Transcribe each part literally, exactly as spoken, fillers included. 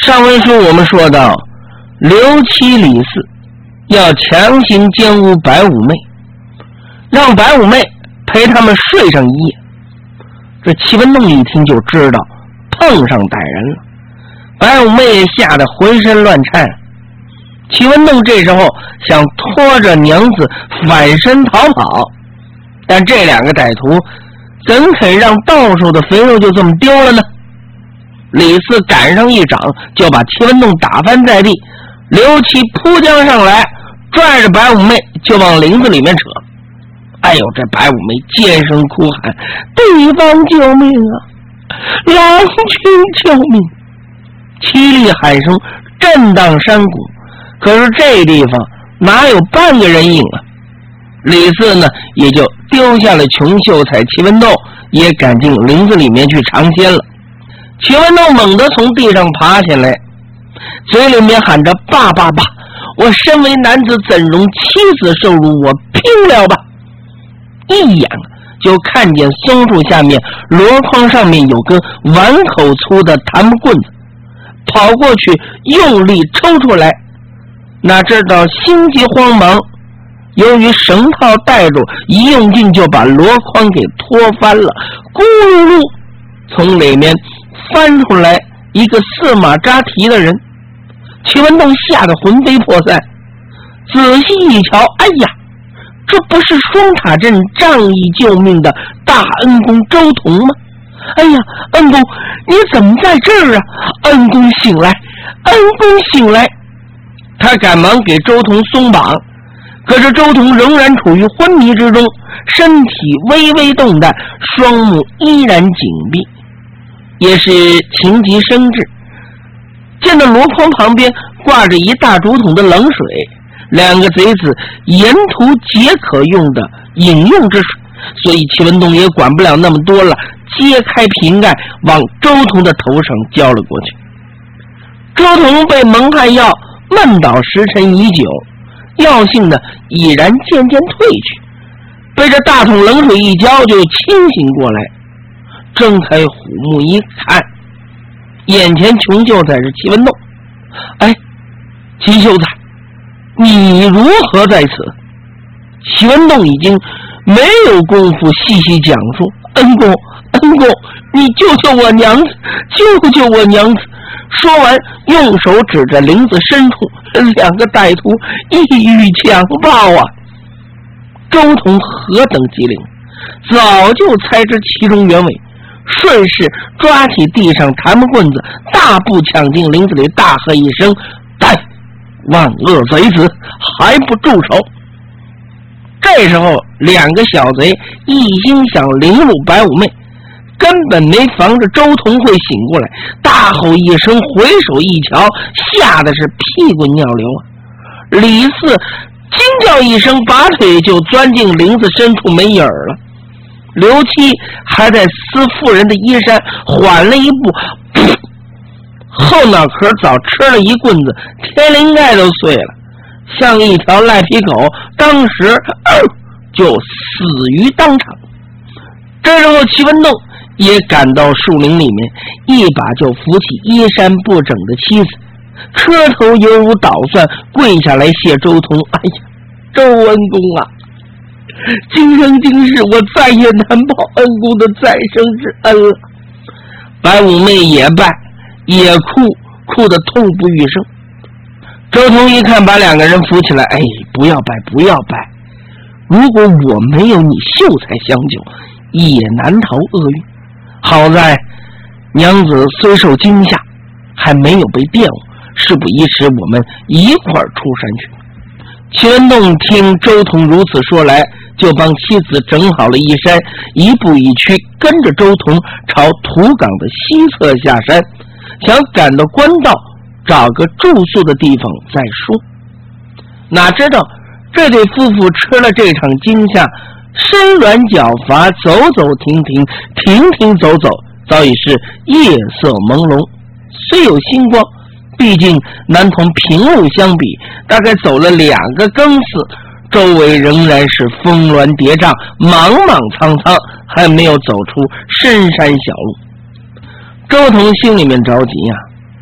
上文书我们说到，刘七李四要强行奸污白五妹，让白五妹陪他们睡上一夜。这齐文栋一听就知道碰上歹人了，白五妹也吓得浑身乱颤。齐文栋这时候想拖着娘子反身逃跑，但这两个歹徒怎肯让到手的肥肉就这么丢了呢？李四赶上一掌就把齐文栋打翻在地，刘琦扑将上来，拽着白五妹就往林子里面扯。哎呦，这白五妹尖声哭喊：地方救命啊，郎君救命！凄厉喊声震荡山谷，可是这地方哪有半个人影啊？李四呢也就丢下了穷秀才齐文栋，也赶进林子里面去尝鲜了。齐文栋猛地从地上爬起来，嘴里面喊着：爸爸爸，我身为男子怎容妻子受辱，我拼了吧！一眼就看见松树下面箩筐上面有根碗口粗的檀木棍子，跑过去用力抽出来，哪知道心急慌忙，由于绳套带住，一用劲就把箩筐给拖翻了，咕噜噜从里面翻出来一个四马扎蹄的人。齐文栋吓得魂飞魄散，仔细一瞧，哎呀，这不是双塔镇仗义救命的大恩公周同吗？哎呀，恩公你怎么在这儿啊？恩公醒来，恩公醒来！他赶忙给周同松绑，可是周同仍然处于昏迷之中，身体微微动弹，双目依然紧闭，也是情急生智。见到箩筐旁边挂着一大竹筒的冷水，两个贼子沿途解可用的饮用之水，所以齐文栋也管不了那么多了，揭开瓶盖往周同的头上浇了过去。周同被蒙汗药闷倒时辰已久，药性呢已然渐渐退去，被这大桶冷水一浇就清醒过来，睁开虎目一看，眼前穷秀才是齐文栋。哎，齐秀才，你如何在此？齐文栋已经没有功夫细细讲述。恩公，恩公，你救救我娘子，救救我娘子！说完，用手指着林子深处，两个歹徒意欲强暴啊！周同何等机灵，早就猜知其中原委，顺势抓起地上檀木棍子，大步抢进林子里，大喝一声：逮！万恶贼子，还不住手！这时候两个小贼一心想凌辱白五妹，根本没防着周同会醒过来，大吼一声，回手一瞧，吓得是屁滚尿流啊！李四惊叫一声，拔腿就钻进林子深处没影儿了。刘七还在撕妇人的衣衫，缓了一步，噗，后脑壳早吃了一棍子，天灵盖都碎了，像一条赖皮狗，当时、呃、就死于当场。这时候齐文栋也赶到树林里面，一把就扶起衣衫不整的妻子，磕头犹如捣蒜，跪下来谢周同。哎呀，周恩公啊，今生今世我再也难报恩公的再生之恩了。白五妹也拜，也哭，哭得痛不欲生。周同一看，把两个人扶起来，哎，不要拜，不要拜，如果我没有你秀才相救，也难逃厄运。好在娘子虽受惊吓，还没有被玷污，事不宜迟，我们一块儿出山去。齐文栋听周同如此说来，就帮妻子整好了衣衫，一步一趋跟着周同朝土岗的西侧下山，想赶到官道，找个住宿的地方再说。哪知道这对夫妇吃了这场惊吓，身软脚乏，走走停停，停停走走，早已是夜色朦胧。虽有星光，毕竟难同平路相比，大概走了两个更次，周围仍然是峰峦叠嶂，莽莽苍苍，还没有走出深山小路。周同心里面着急呀、啊，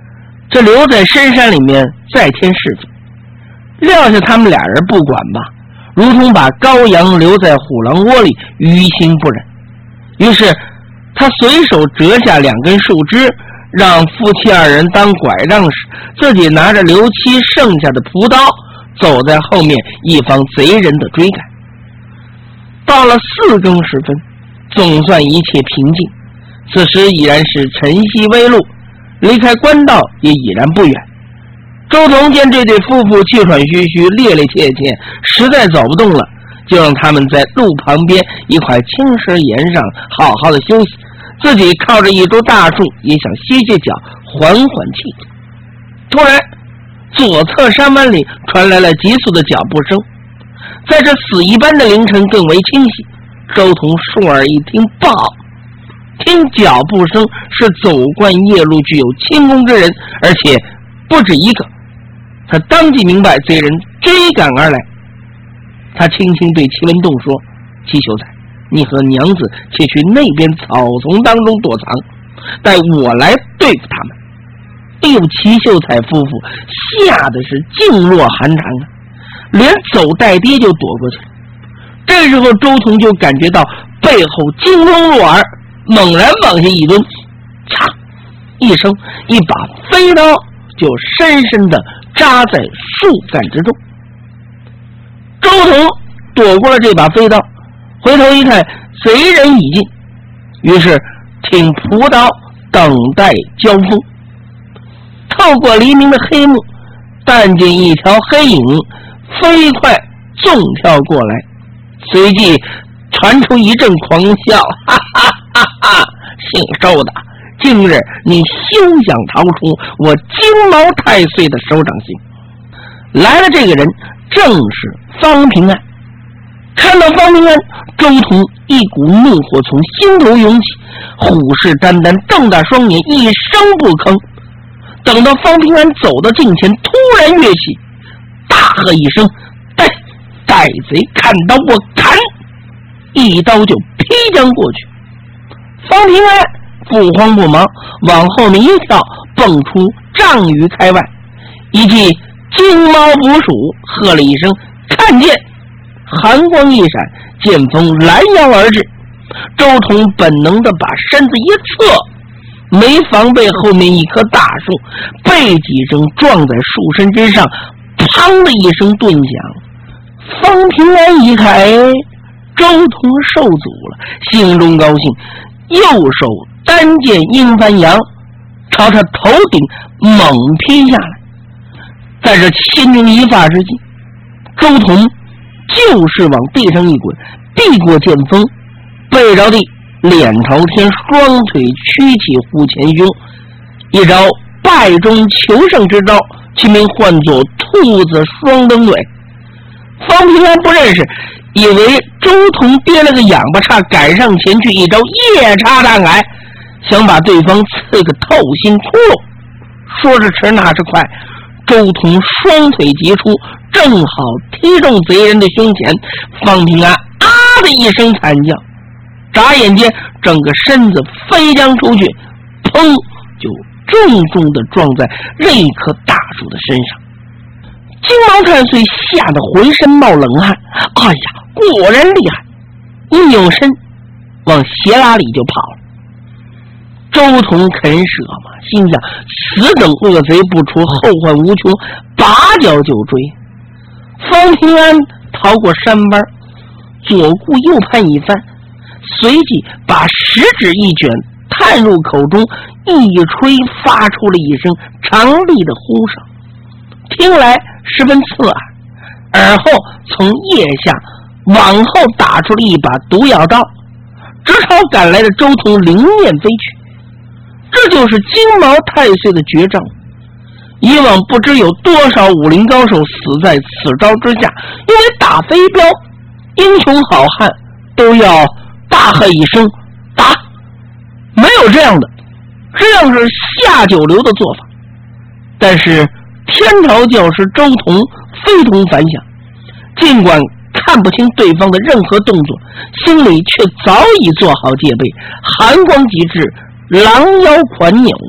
这留在深山里面再添是非，撂下他们俩人不管吧，如同把羔羊留在虎狼窝里，于心不忍。于是他随手折下两根树枝，让夫妻二人当拐杖使，自己拿着刘七剩下的朴刀，走在后面，以防贼人的追赶。到了四更时分，总算一切平静。此时已然是晨曦微露，离开官道也已然不远。周同见这对夫妇气喘吁吁，趔趔趄趄，实在走不动了，就让他们在路旁边一块青石岩上好好的休息，自己靠着一株大树，也想歇歇脚，缓缓气。突然左侧山湾里传来了急速的脚步声，在这死一般的凌晨更为清晰。周同竖耳一听，报，听脚步声是走惯夜路具有轻功之人，而且不止一个。他当即明白贼人追赶而来，他轻轻对齐文栋说：“齐秀才，你和娘子且去那边草丛当中躲藏，待我来对付他们。”哎呦，齐秀才夫妇吓得是噤若寒蝉啊，连走带跌就躲过去了。这时候周同就感觉到背后惊风入耳，猛然往下一蹲，嚓一声，一把飞刀就深深地扎在树干之中。周同躲过了这把飞刀，回头一看，贼人已尽，于是挺朴刀等待交锋。透过黎明的黑幕，但见一条黑影飞快纵跳过来，随即传出一阵狂笑，哈哈哈哈！姓周的，今日你休想逃出我金毛太岁的手掌心。来了这个人正是方平安。看到方平安，周同一股怒火从心头涌起，虎视眈眈，瞪大双眼，一声不吭。等到方平安走到近前，突然跃起，大喝一声：“带带贼，看到我砍！”一刀就劈将过去。方平安不慌不忙，往后面一跳，蹦出丈余开外，一记金毛捕鼠，喝了一声：“看见！”寒光一闪，剑锋拦腰而至。周同本能地把身子一侧，没防备后面一棵大树，背几声撞在树身之上，砰的一声顿响。方平安一看，哎，周同受阻了，心中高兴，右手单剑鹰翻扬，朝他头顶猛劈下来。在这千钧一发之际，周同就是往地上一滚，避过剑锋，背着地，脸朝天，双腿屈起护前胸，一招败中求胜之招，其名唤作兔子双蹬腿。方平安不认识，以为周同跌了个仰巴叉，赶上前去一招夜叉大改，想把对方刺个透心窟窿。说着迟那时快，周同双腿急出，正好踢中贼人的胸前。方平安啊的一声惨叫，眨眼间整个身子飞将出去，砰就重重地撞在这一棵大树的身上。金毛太岁吓得浑身冒冷汗，哎呀，果然厉害！一扭身往斜拉里就跑了。周同肯舍嘛，心想此等恶贼不出，后患无穷，拔脚就追。方平安逃过山弯，左顾右盼一番，随即把食指一卷，探入口中，一吹发出了一声长厉的呼声，听来十分刺耳。而后从腋下往后打出了一把毒药刀，直朝赶来的周同迎面飞去。这就是金毛太岁的绝招，以往不知有多少武林高手死在此招之下，因为打飞镖，英雄好汉都要大喝一声打，没有这样的，这样是下九流的做法。但是天朝教师周同非同凡响，尽管看不清对方的任何动作，心里却早已做好戒备，寒光极至，狼腰款扭，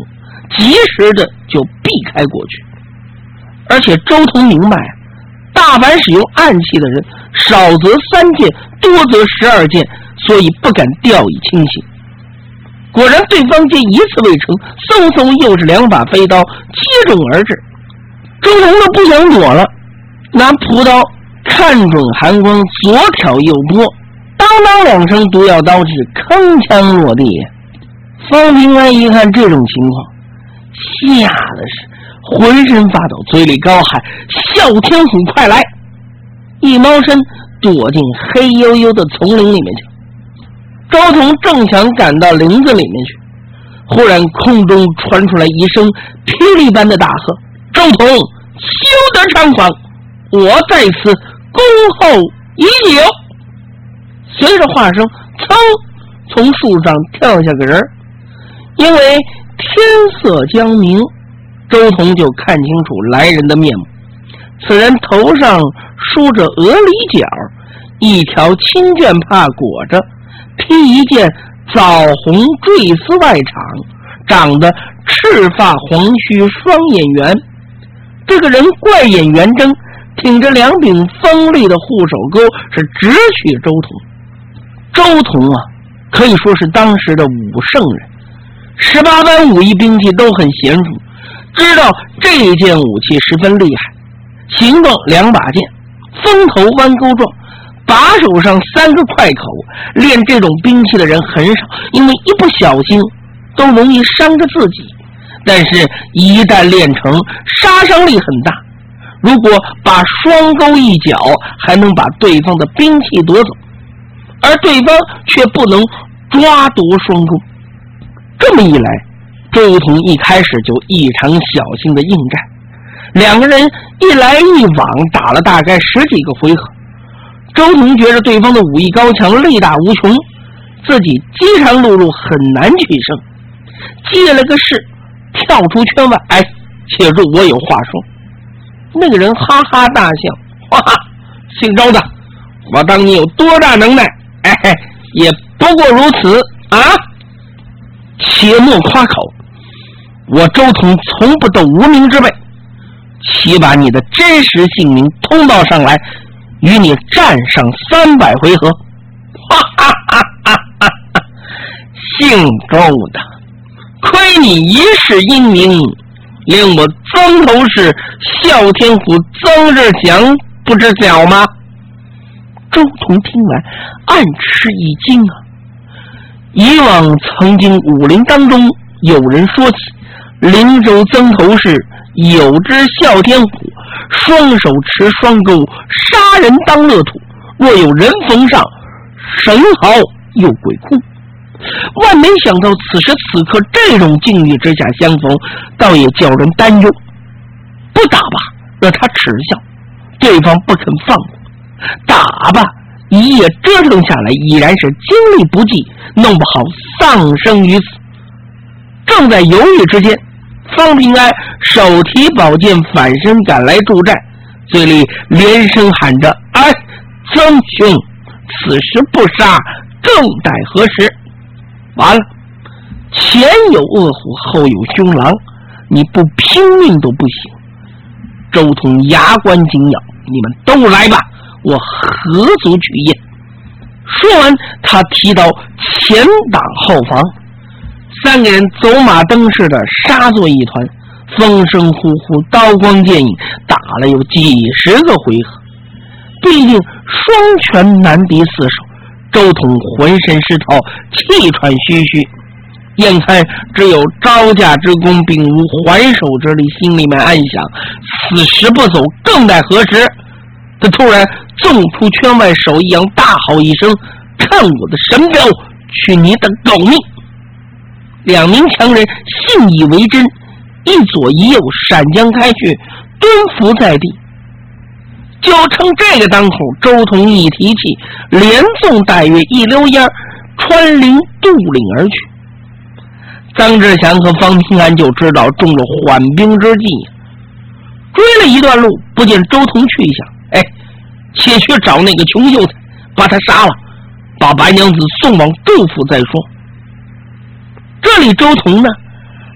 及时的就避开过去。而且周同明白，大凡使用暗器的人，少则三件，多则十二件，所以不敢掉以轻心。果然对方见一次未成，嗖嗖又是两把飞刀接踵而至。周同的不想躲了，拿朴刀看准寒光，左挑右拨，当当两声毒药刀指，铿锵落地。方平安一看这种情况，吓得是浑身发抖，嘴里高喊：哮天虎快来！一猫身躲进黑黝黝的丛林里面去。周同正想赶到林子里面去，忽然空中传出来一声霹雳般的大喝：周同，休得猖狂，我在此恭候已久。随着话声，噌，从树上跳下个人。因为天色将明，周同就看清楚来人的面目。此人头上梳着鹅梨角，一条青绢帕裹着，披一件枣红坠丝外氅，长得赤发黄须，双眼圆。这个人怪眼圆睁，挺着两柄锋利的护手钩，是直取周同。周同啊，可以说是当时的武圣人，十八般武艺兵器都很娴熟，知道这件武器十分厉害，形状两把剑，锋头弯钩状，把手上三个快口。练这种兵器的人很少，因为一不小心都容易伤着自己，但是一旦练成，杀伤力很大。如果把双钩一绞，还能把对方的兵器夺走，而对方却不能抓夺双钩。这么一来，周同一开始就异常小心的应战，两个人一来一往打了大概十几个回合。周同觉得对方的武艺高强，力大无穷，自己饥肠辘辘，很难取胜，借了个势跳出圈外。哎，且住，我有话说。那个人哈哈大笑：哈哈，姓周的，我当你有多大能耐，哎，也不过如此啊！且莫夸口，我周同从不斗无名之辈，且把你的真实姓名通报上来，与你战上三百回合。哈哈哈哈哈哈！姓周的，亏你一世英名，令我曾头市哮天虎曾日祥不知晓吗？周同听完暗吃一惊啊！以往曾经武林当中有人说起灵州曾头市有只哮天虎，双手持双钩，杀人当乐土，若有人逢上，神豪又鬼哭。万没想到此时此刻这种境遇之下相逢，倒也叫人担忧。不打吧，让他耻笑，对方不肯放过；打吧，一夜折腾下来，已然是精力不济，弄不好丧生于此。正在犹豫之间，方平安手提宝剑反身赶来助战，嘴里连声喊着：哎，曾兄，此时不杀，更待何时？完了，前有恶虎，后有凶狼，你不拼命都不行。周同牙关紧咬，你们都来吧，我何足举业。说完，他提刀前挡后防，三个人走马灯似的杀作一团，风声呼呼，刀光剑影，打了有几十个回合。毕竟双拳难敌四手，周同浑身湿透，气喘吁吁，眼看只有招架之功，并无还手之力，心里面暗想：此时不走，更待何时？他突然纵出圈外，手一扬，大吼一声：看我的神镖，取你的狗命！两名强人信以为真，一左一右闪将开去，蹲伏在地。就趁这个当口，周同一提气，连纵带跃，一溜烟穿林渡岭而去。张志祥和方平安就知道中了缓兵之计，追了一段路，不见周同去向，哎，且去找那个穷秀才，把他杀了，把白娘子送往杜府再说。这里周同呢，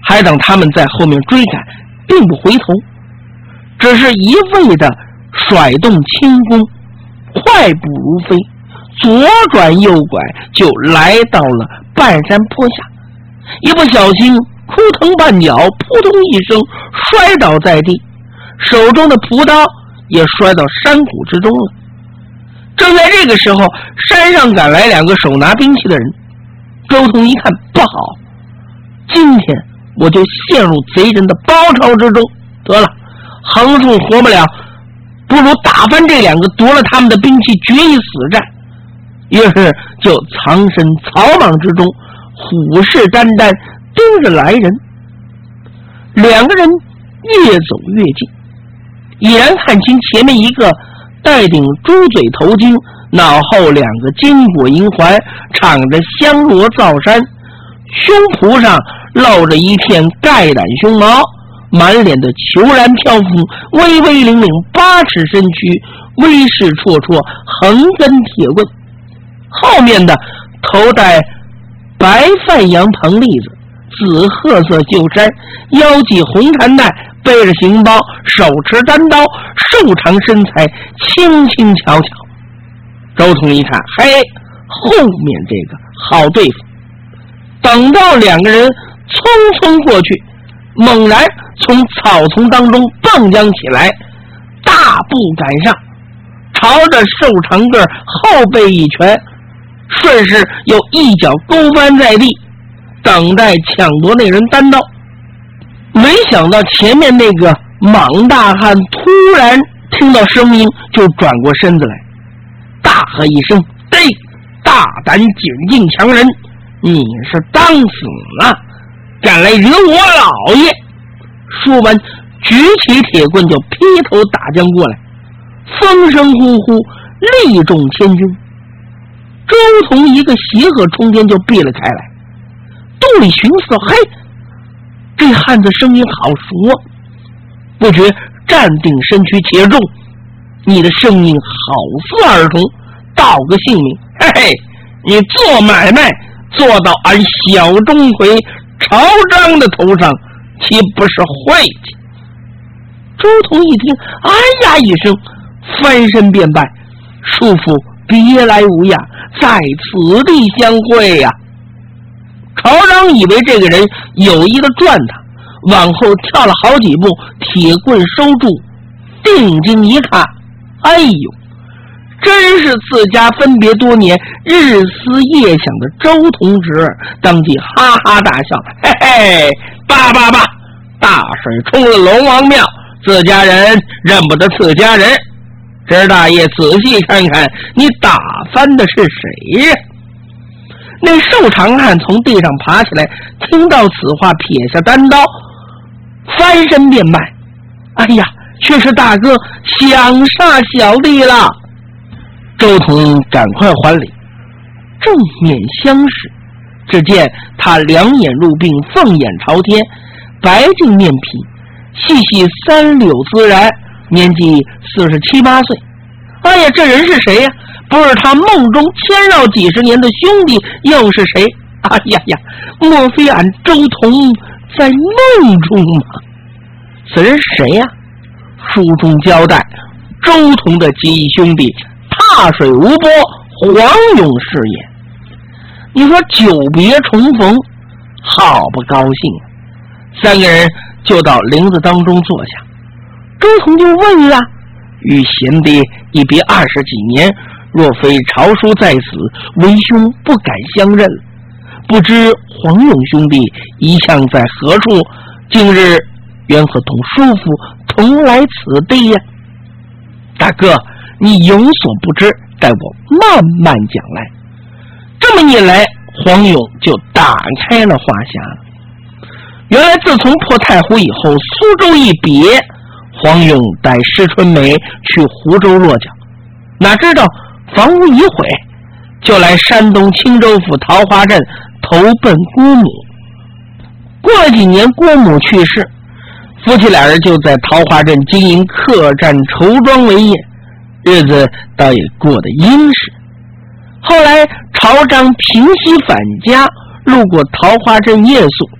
还等他们在后面追赶，并不回头，只是一味的甩动轻弓，快步如飞，左转右拐，就来到了半山坡下。一不小心扑腾绊脚，扑通一声摔倒在地，手中的朴刀也摔到山谷之中了。正在这个时候，山上赶来两个手拿兵器的人。周通一看，不好，今天我就陷入贼人的包抄之中，得了，横竖活不了，不如打翻这两个，夺了他们的兵器，决一死战。于是就藏身草莽之中，虎视眈眈盯着来人。两个人越走越近，已然看清前面一个戴顶猪嘴头巾，脑后两个金果银环，敞着香罗皂衫，胸脯上露着一片盖胆胸毛，满脸的虬髯漂浮，微微灵灵，八尺身躯，威势绰绰，横根铁棍。后面的头戴白范羊棚笠子，紫褐色旧衫，腰系红檀带，背着行包，手持单刀，瘦长身材，轻轻巧巧。周通一看，嘿，后面这个好对付。等到两个人匆匆过去，猛然从草丛当中蹦将起来，大步赶上，朝着瘦长个后背一拳，顺势又一脚勾翻在地，等待抢夺那人单刀。没想到前面那个莽大汉突然听到声音，就转过身子来，大喝一声：“对，大胆警进强人，你是当死了，敢来惹我老爷！”说完，举起铁棍就劈头打将过来，风声呼呼，力重千钧。周同一个邪恶冲天就避了开来，肚里寻思：嘿，这汉子声音好熟，不觉站定身躯，且重，你的声音好似儿童，道个姓名。嘿嘿，你做买卖做到俺小钟馗朝章的头上，岂不是晦气？周同一听，哎呀一声，翻身便拜，叔父别来无恙，在此地相会呀、啊！朝章以为这个人有意的赚他，往后跳了好几步，铁棍收住，定睛一看，哎呦，真是自家分别多年日思夜想的周同侄儿，当即哈哈大笑：“嘿嘿，罢罢罢，大水冲了龙王庙，自家人认不得自家人。侄大爷仔细看看，你打翻的是谁呀？”那瘦长汉从地上爬起来，听到此话，撇下单刀，翻身便拜：“哎呀，却是大哥想煞小弟了。”周同赶快还礼，正面相视，只见他两眼入鬓，凤眼朝天，白净面皮，细细三绺自然，年纪四十七八岁。哎呀，这人是谁呀？不是他梦中牵绕几十年的兄弟，又是谁？哎呀呀，莫非俺周同在梦中吗？此人谁呀？书中交代，周同的结义兄弟，踏水无波，黄勇是也。你说久别重逢，好不高兴啊！三个人就到林子当中坐下，周同就问了：“与贤弟一别二十几年，若非朝叔在此，为兄不敢相认。不知黄勇兄弟一向在何处？今日缘何同叔父同来此地呀？”“大哥，你有所不知，待我慢慢讲来。”这么一来，黄勇就打开了话匣。原来自从破太湖以后，苏州一别，黄勇带施春梅去湖州落脚，哪知道房屋已毁，就来山东青州府桃花镇投奔姑母。过了几年，姑母去世，夫妻俩人就在桃花镇经营客栈绸庄为业，日子倒也过得殷实。后来朝章平西返家，路过桃花镇夜宿，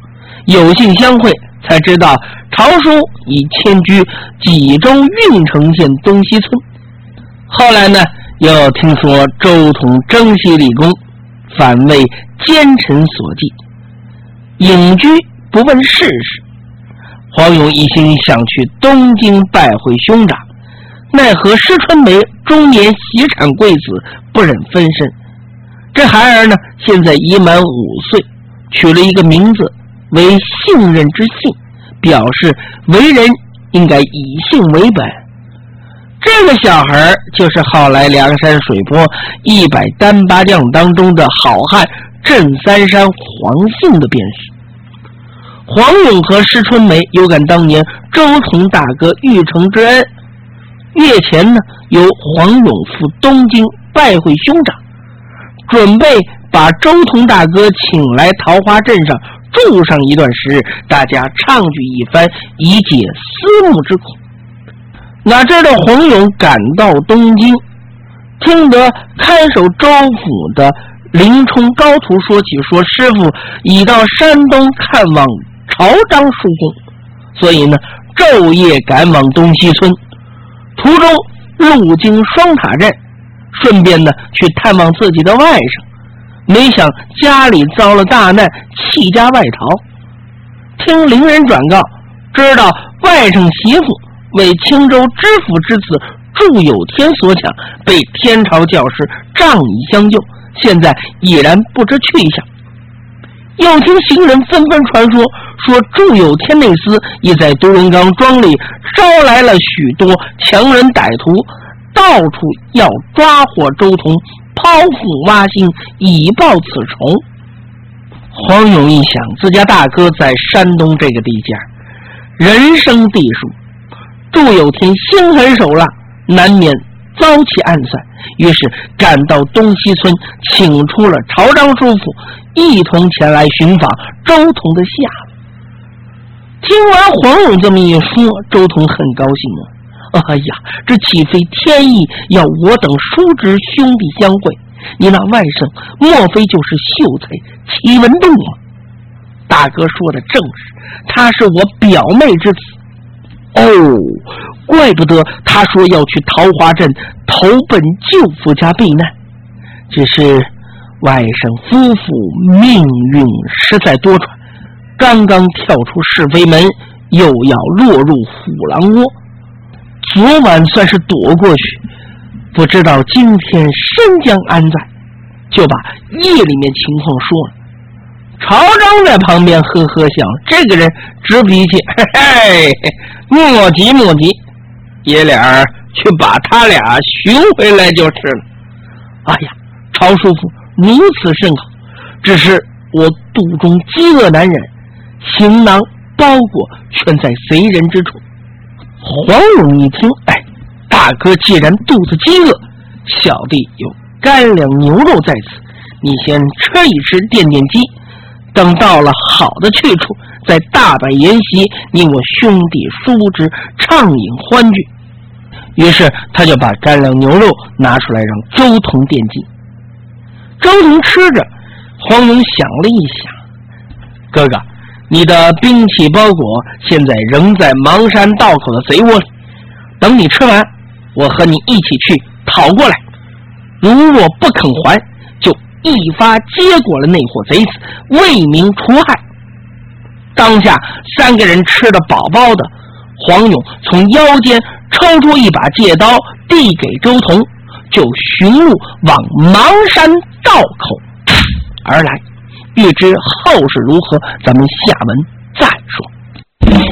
有幸相会，才知道朝叔已迁居济州郓城县东西村。后来呢，又听说周同征西立功，反为奸臣所忌，隐居不问世事。黄勇一心想去东京拜会兄长，奈何施春梅中年喜产贵子，不忍分身。这孩儿呢，现在已满五岁，取了一个名字为信任之信，表示为人应该以信为本。这个小孩就是后来梁山水泊一百单八将当中的好汉镇三山黄信的便是。黄勇和施春梅有感当年周同大哥玉成之恩，月前呢，由黄勇赴东京拜会兄长，准备把周同大哥请来桃花镇上住上一段时日，大家畅聚一番，以解思慕之苦。哪知道黄勇赶到东京，听得看守州府的林冲高徒说起，说师傅已到山东看望朝章叔公，所以呢，昼夜赶往东西村，途中路经双塔镇，顺便呢去探望自己的外甥，没想家里遭了大难，弃家外逃。听邻人转告，知道外甥媳妇为青州知府之子祝有天所抢，被天朝教师仗义相救，现在已然不知去向。又听行人纷纷传说，说祝有天内司已在独龙岗庄里招来了许多强人歹徒，到处要抓获周同，剖腹挖心，以报此仇。黄勇一想，自家大哥在山东这个地界，人生地数，祝有天心狠手辣，难免遭其暗算，于是赶到东西村，请出了朝章叔父，一同前来寻访周同的下落。听完黄勇这么一说，周同很高兴啊！哎呀，这岂非天意要我等叔侄兄弟相会？你那外甥莫非就是秀才齐文栋吗？大哥说的正是，他是我表妹之子。哦，怪不得他说要去桃花镇投奔舅父家避难，只是外甥夫妇命运实在多舛，刚刚跳出是非门，又要落入虎狼窝。昨晚算是躲过去，不知道今天身将安在，就把夜里面情况说了。朝章在旁边呵呵笑，这个人直脾气，嘿嘿，莫急莫急，爷俩去把他俩寻回来就是了。哎呀，朝叔父如此甚好，只是我肚中饥饿难忍，行囊包裹全在随人之处。黄勇一听，哎，大哥既然肚子饥饿，小弟有干粮牛肉在此，你先吃一吃垫垫饥，等到了好的去处，再大摆筵席，你我兄弟叔侄畅饮欢聚。于是他就把干粮牛肉拿出来让周同垫饥。周同吃着，黄勇想了一想，哥哥，你的兵器包裹现在仍在邙山道口的贼窝里，等你吃完，我和你一起去讨过来。如若不肯还，就一发接过了那伙贼子，为民除害。当下三个人吃得饱饱的，黄勇从腰间抽出一把戒刀递给周同，就寻路往邙山道口而来。欲知后事如何，咱们下文再说。